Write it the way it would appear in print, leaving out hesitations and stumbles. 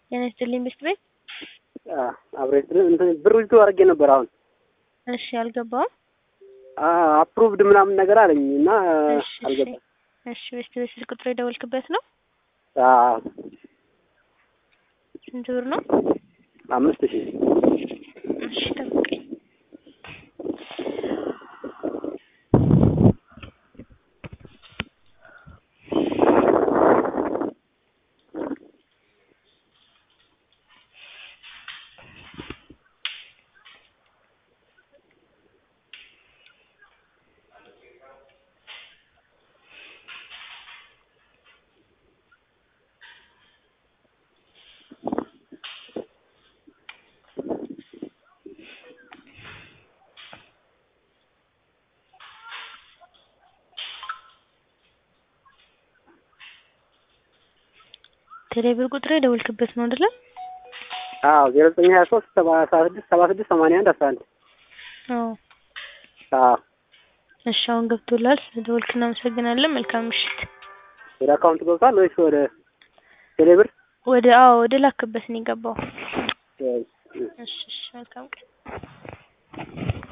የነስተልኝ ቤት አብሬት እንትን ብር ይዞ አድርጌ ነበር አሁን እሺ አልገባም አፕሩቭድ ምናምን ነገር አለኝና አልገባም እሺ ቤት ስልክ ቁጥር የደወልክበት ነው ስንት ብር ነው 5000 እሺ ጠብቀኝ ቴሌብር ቁጥር የደወልክበት ነው አይደል? አዎ 0923 76 81 11 አዎ እሺ አሁን ገብቶላል ስለደወልክ እናመሰግናለን መልካም ምሽት ወደ አካውንት ገብቷል ወይስ ወደ ቴሌብር ወደ ላክበት ነው የገባው እሺ መልካም ቀን